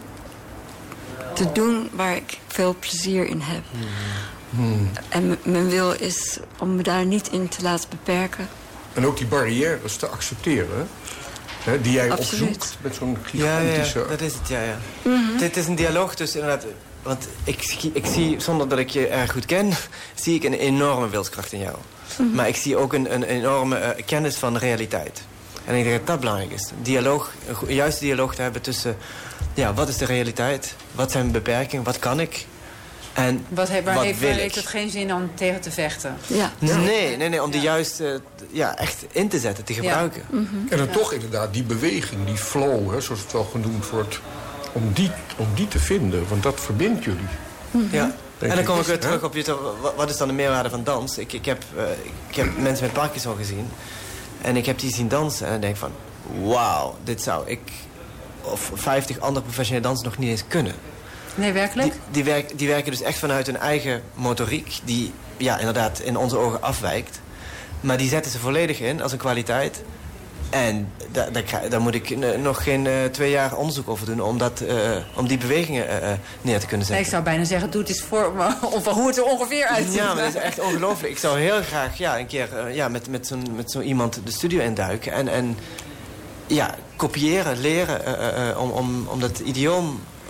S3: te doen waar ik veel plezier in heb. Hmm. En m- mijn wil is om me daar niet in te laten beperken.
S1: En ook die barrières te accepteren, hè, die jij
S3: Absoluut.
S1: opzoekt met zo'n gigantische...
S5: Ja, ja, dat is het, ja, ja. Mm-hmm. Het is een dialoog tussen inderdaad... Want ik, ik zie, zonder dat ik je erg goed ken, zie ik een enorme wilskracht in jou. Mm-hmm. Maar ik zie ook een, een enorme uh, kennis van de realiteit. En ik denk dat dat belangrijk is. Dialoog, een juiste dialoog te hebben tussen... Ja, wat is de realiteit? Wat zijn mijn beperkingen? Wat kan ik? En
S2: wat he, waar
S5: wat
S2: heeft,
S5: wil
S2: waar
S5: ik?
S2: heeft het geen zin om tegen te vechten?
S3: Ja.
S5: Nee, nee, nee, om die juist uh, ja, echt in te zetten, te gebruiken.
S2: Ja. Mm-hmm.
S1: En dan
S2: ja.
S1: toch inderdaad die beweging, die flow, hè, zoals het wel genoemd wordt... om die, om die te vinden, want dat verbindt jullie.
S2: Mm-hmm.
S5: Ja. En dan kom ik weer
S1: Hè?
S5: terug op je... Wat is dan de meerwaarde van dans? Ik, ik, heb, uh, ik heb mensen met Parkinson gezien. En ik heb die zien dansen. En dan denk ik van... Wauw, dit zou ik... of vijftig andere professionele dansers nog niet eens kunnen.
S2: Nee, werkelijk?
S5: Die, die, werk, die werken dus echt vanuit hun eigen motoriek... die ja, inderdaad in onze ogen afwijkt. Maar die zetten ze volledig in als een kwaliteit. En daar, daar, daar moet ik uh, nog geen uh, twee jaar onderzoek over doen... om, dat, uh, om die bewegingen uh, neer te kunnen zetten.
S2: Nee, ik zou bijna zeggen, doe het eens voor me, of hoe het er ongeveer uitziet.
S5: Ja, maar dat is echt ongelooflijk. Ik zou heel graag ja, een keer uh, ja, met, met zo'n met zo iemand de studio induiken... en, en ja, kopiëren, leren uh, uh, om, om, om dat idioom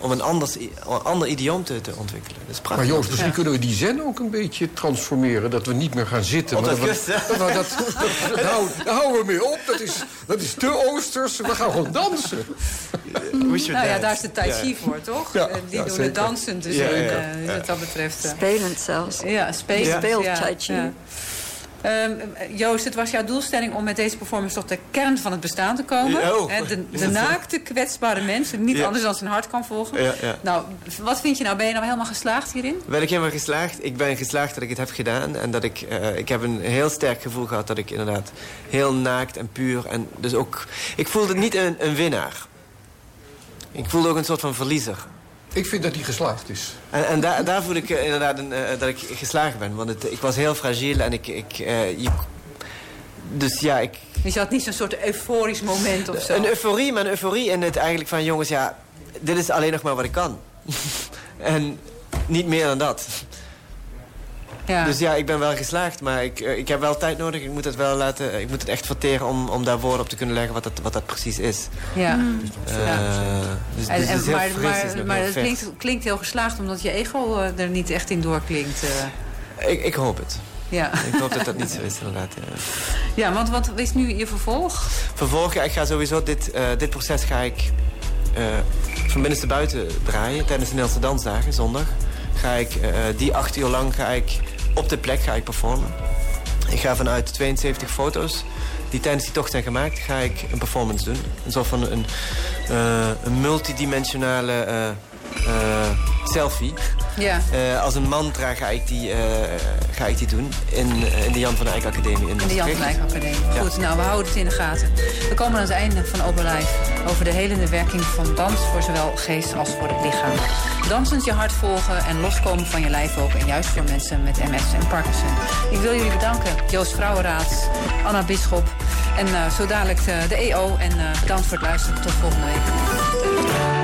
S5: om een, anders, een ander idioom te, te ontwikkelen. Dat is prachtig.
S1: Maar Joost, misschien
S2: Ja.
S1: kunnen we die zen ook een beetje transformeren. Dat we niet meer gaan zitten.
S5: Op
S1: maar
S5: dat
S1: dat we-
S5: kussen.
S1: dat we- dat- dat- Daar houden- daar houden we mee op. Dat is, dat is te oosters. We gaan gewoon dansen.
S5: We should
S2: Nou ja,
S5: dance.
S2: daar is de tai chi
S5: Ja.
S2: voor, toch?
S1: Ja,
S2: Eh, die
S1: ja,
S2: doen
S1: zeker.
S2: het dansen, dus
S5: Ja,
S2: eh,
S5: ja,
S2: eh, wat dat betreft. eh.
S3: Spelend zelfs.
S2: Ja, spelen.
S3: Ja. Speelt
S2: ja,
S3: tai chi.
S2: ja. Ehm, Joost, het was jouw doelstelling om met deze performance tot de kern van het bestaan te komen.
S5: Ja, oh.
S2: Hè, de,
S5: Is
S2: de
S5: dat zo?
S2: naakte, kwetsbare mensen, niet
S5: Ja.
S2: anders dan zijn hart kan volgen.
S5: Ja, ja.
S2: Nou, wat vind je nou? Ben je nou helemaal geslaagd hierin?
S5: Ben ik helemaal geslaagd? Ik ben geslaagd dat ik het heb gedaan. En dat ik, eh, ik heb een heel sterk gevoel gehad dat ik inderdaad heel naakt en puur... En dus ook, ik voelde niet een, een winnaar. Ik voelde ook een soort van verliezer.
S1: Ik vind dat hij geslaagd is.
S5: En, en daar, daar voel ik eh, inderdaad een, eh, dat ik geslaagd ben. Want het, ik was heel fragiel en ik... ik eh, je, dus ja, ik...
S2: Dus je had niet zo'n soort euforisch moment of zo?
S5: Een euforie, maar een euforie in het eigenlijk van... jongens, ja, dit is alleen nog maar wat ik kan. En niet meer dan dat.
S2: ja.
S5: Dus ja, ik ben wel geslaagd, maar ik, eh, ik heb wel tijd nodig. Ik moet het wel laten, ik moet het echt verteren om, om daar woorden op te kunnen leggen wat dat, wat dat precies is.
S2: ja.
S5: Eh, dus,
S2: En,
S5: dus het
S2: en,
S5: is heel
S2: maar
S5: fris,
S2: maar,
S5: het is nog
S2: maar
S5: heel
S2: het
S5: vers.
S2: klinkt, klinkt heel geslaagd omdat je ego eh, er niet echt in doorklinkt. eh.
S5: Ik, ik hoop het.
S2: ja.
S5: Ik hoop dat dat niet zo is, inderdaad. Ja.
S2: ja, want wat is nu je vervolg?
S5: Vervolgens, ja, ik ga sowieso dit, eh, dit proces ga ik eh, van binnenste buiten draaien tijdens de Nederlandse Dansdagen, zondag. Ga ik eh, die acht uur lang ga ik op de plek ga ik performen. Ik ga vanuit tweeënzeventig foto's die tijdens die tocht zijn gemaakt, ga ik een performance doen. Een soort van een, uh, een multidimensionale uh, uh, selfie.
S2: Ja.
S5: Uh, als een mantra ga ik die, uh, ga ik die doen in, uh, in de Jan van Eyck Academie. In,
S2: In de Jan van Eyck Academie.
S5: Ja.
S2: Goed, nou, we houden het in de gaten. We komen aan het einde van Open Live over de helende werking van dans voor zowel geest als voor het lichaam. Dansend je hart volgen en loskomen van je lijf ook. En juist voor mensen met M S en Parkinson. Ik wil jullie bedanken. Joost Vrouwenraad, Anna Bisschop en uh, zo dadelijk de, de E O. En uh, bedankt voor het luisteren. Tot volgende week.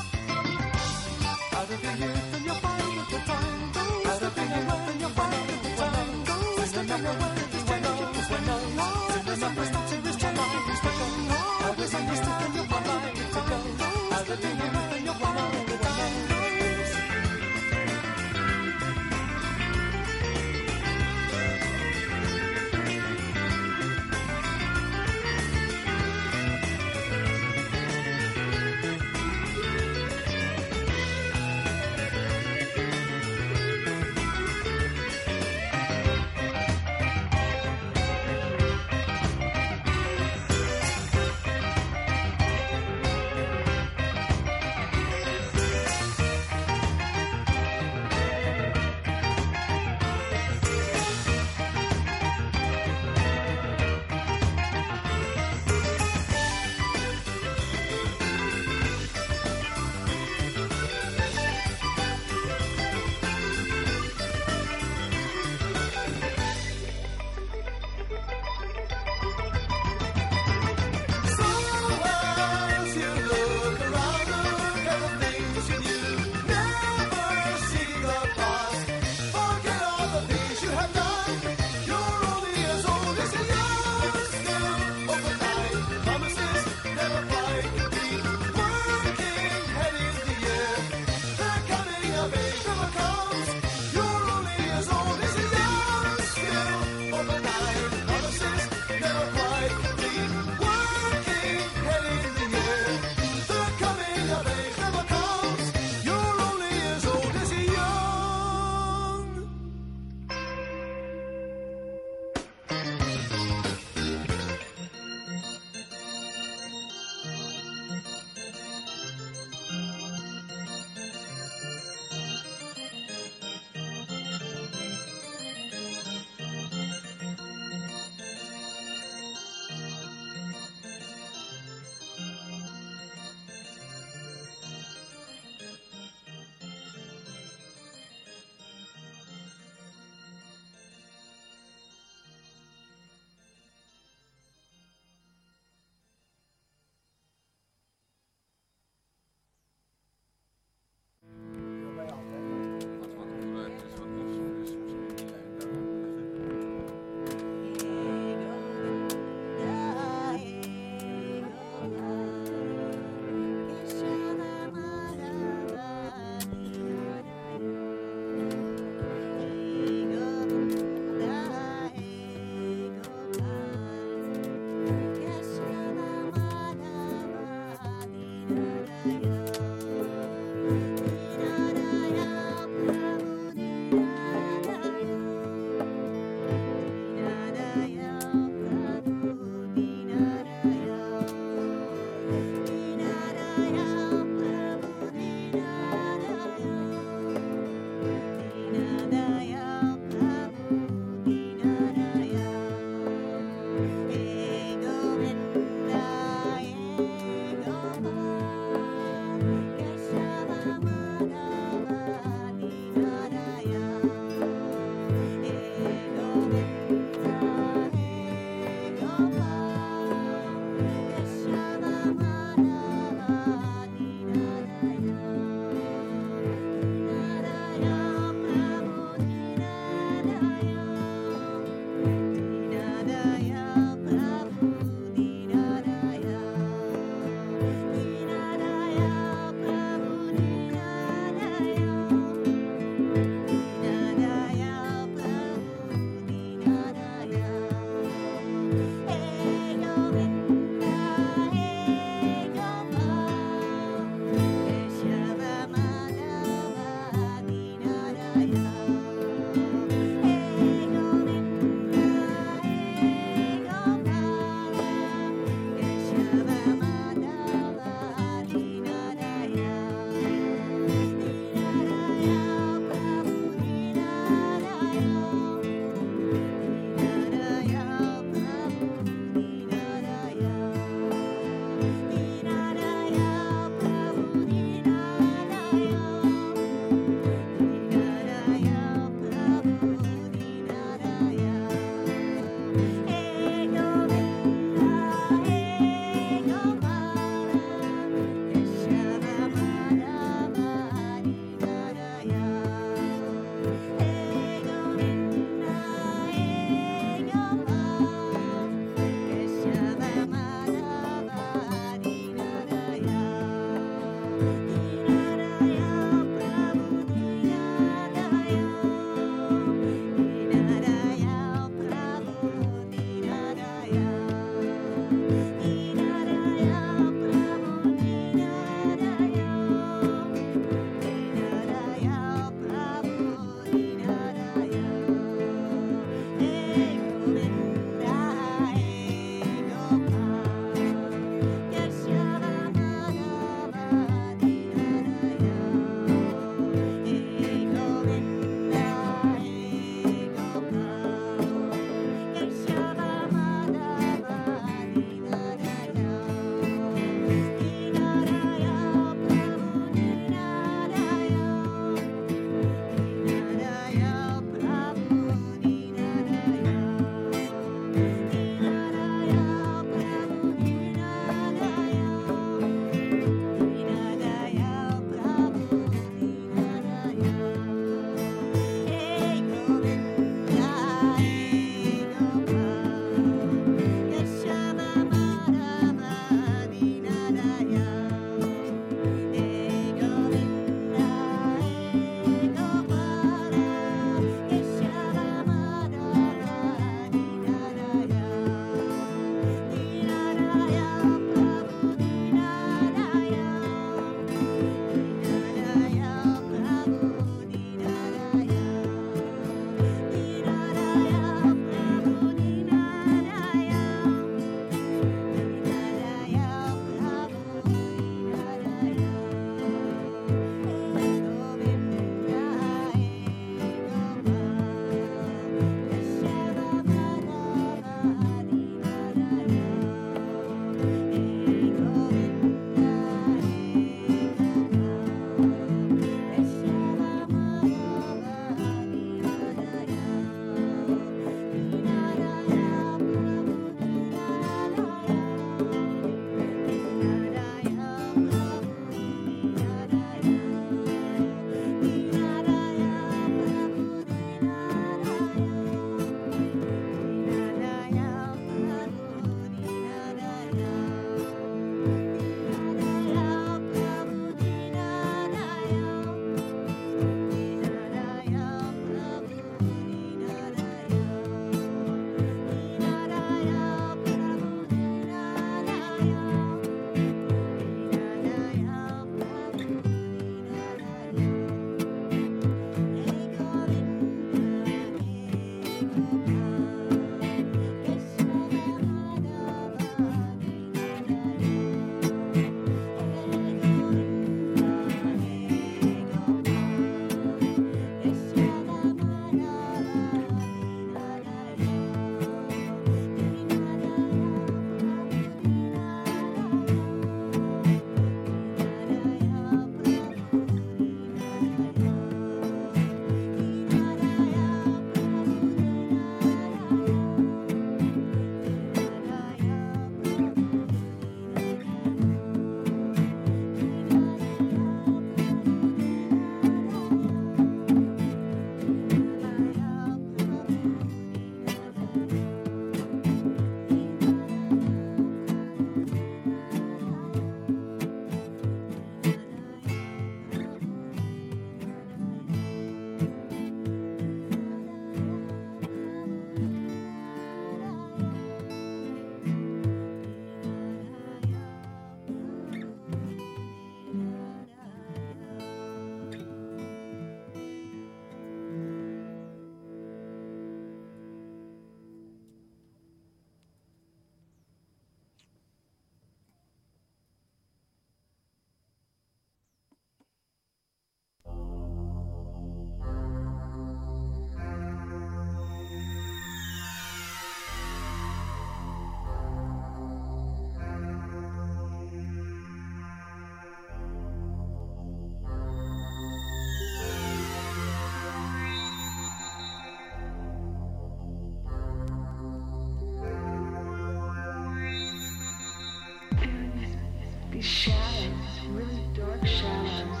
S6: These shadows, really dark shadows.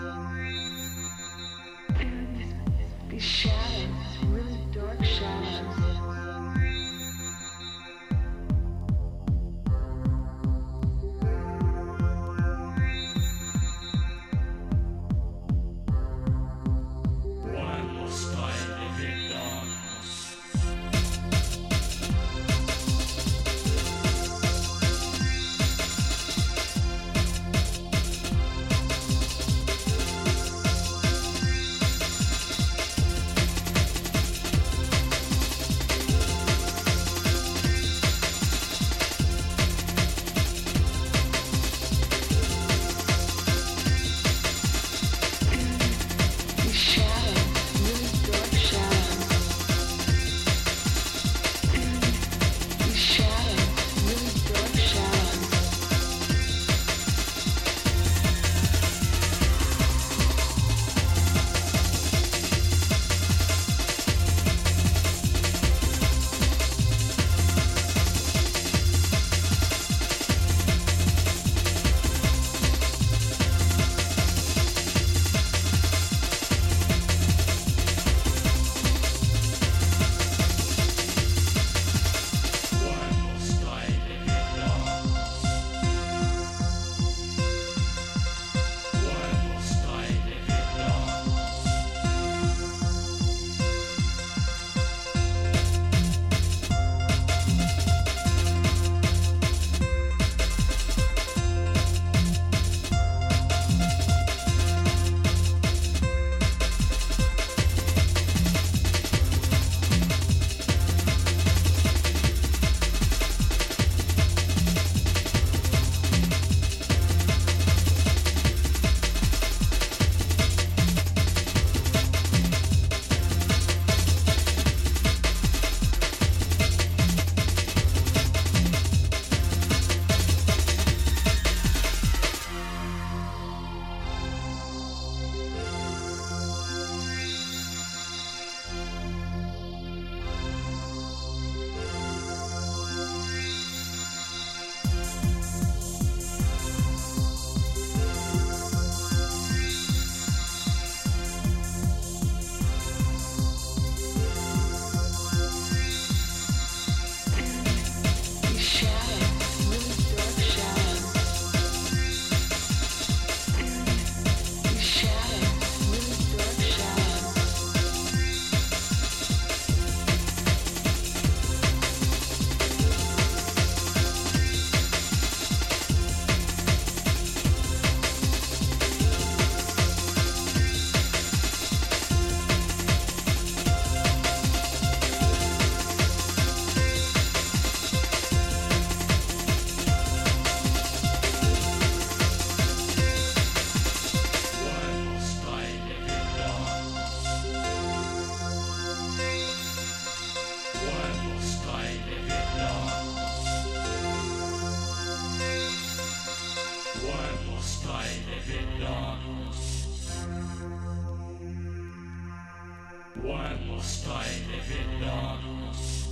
S6: These shadows, really dark shadows.
S7: Why must I live in darkness?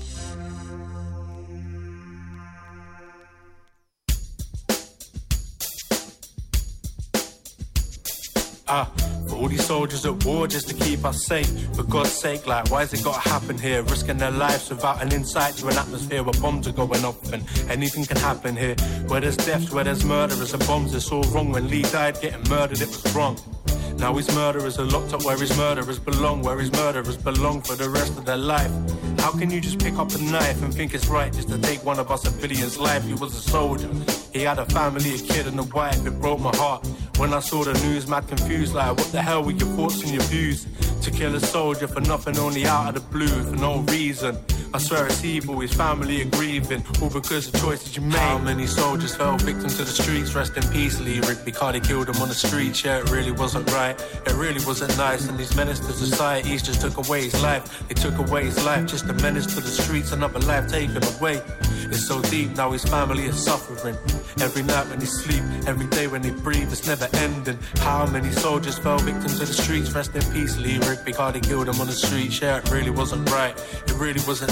S8: Ah, for all these soldiers at war just to keep us safe. For God's sake, like, why's it gotta happen here? Risking their lives without an insight to an atmosphere where bombs are going off and anything can happen here. Where there's deaths, where there's murderers and bombs, it's all wrong. When Lee died getting murdered, it was wrong. Now his murderers are locked up where his murderers belong, where his murderers belong for the rest of their life. How can you just pick up a knife and think it's right just to take one of us civilians' life? He was a soldier, he had a family, a kid and a wife. It broke my heart when I saw the news, mad confused, like what the hell were your thoughts and your views? To kill a soldier for nothing, only out of the blue, for no reason. I swear it's evil, his family are grieving, all because of choices you made. How many soldiers fell victim to the streets? Rest in peace, Lee Rigby, they killed him on the streets. Yeah, it really wasn't right, it really wasn't nice. And these menace to societies just took away his life. They took away his life, just a menace to the streets, another life taken away. It's so deep, now his family is suffering. Every night when they sleep, every day when they breathe, it's never ending. How many soldiers fell victim to the streets? Rest in peace, Lee Rigby, they killed him on the streets. Yeah, it really wasn't right, it really wasn't nice.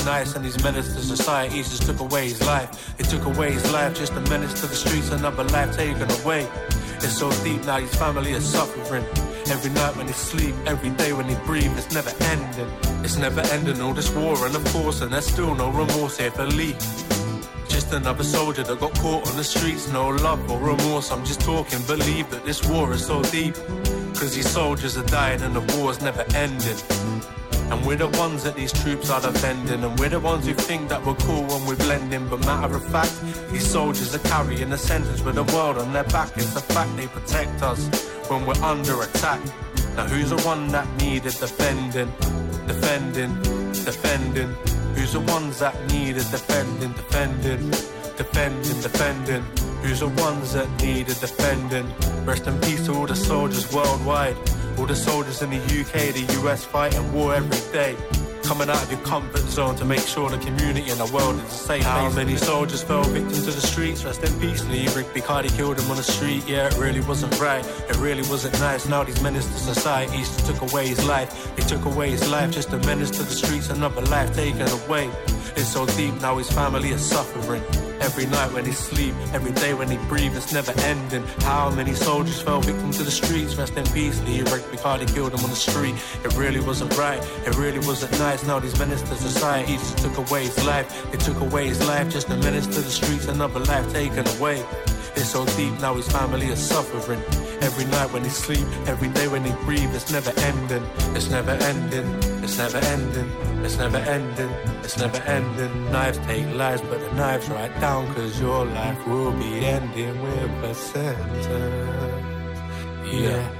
S8: nice, and these menace to society just took away his life. They took away his life, just a menace to the streets, another life taken away. It's so deep now, his family is suffering. Every night when they sleep, every day when they breathe, it's never ending. It's never ending, all this war and of course, and there's still no remorse here for Lee. Just another soldier that got caught on the streets, no love or remorse, I'm just talking, believe that this war is so deep. Cause these soldiers are dying and the war's never ending. And we're the ones that these troops are defending, and we're the ones who think that we're cool when we're blending. But matter of fact, these soldiers are carrying a sentence with the world on their back. It's the fact they protect us when we're under attack. Now who's the one that needed defending? Defending, defending. Who's the ones that needed defending? Defending, defending, defending. Who's the ones that needed defending? Rest in peace to all the soldiers worldwide. All the soldiers in the U K, the U S fighting war every day. Coming out of your comfort zone to make sure the community in the world is a safe place. How many soldiers fell victim to the streets? Rest in peace, Lee. Rick Picardi killed him on the street. Yeah, it really wasn't right. It really wasn't nice. Now these menace to society just took away his life. They took away his life, just a menace to the streets, another life taken away. It's so deep now, his family is suffering. Every night when they sleep, every day when they breathe, it's never ending. How many soldiers fell victim to the streets? Rest in peace, Lee. Rick Picardi killed him on the street. It really wasn't right, it really wasn't nice. Now these menace to society just took away his life. They took away his life, just a menace to the streets, another life taken away. It's so deep now, his family is suffering. Every night when they sleep, every day when they breathe, it's never ending. It's never ending, it's never ending, it's never ending, it's never ending. Knives take lives, but the knives right down, cause your life will be ending with a sentence. Yeah.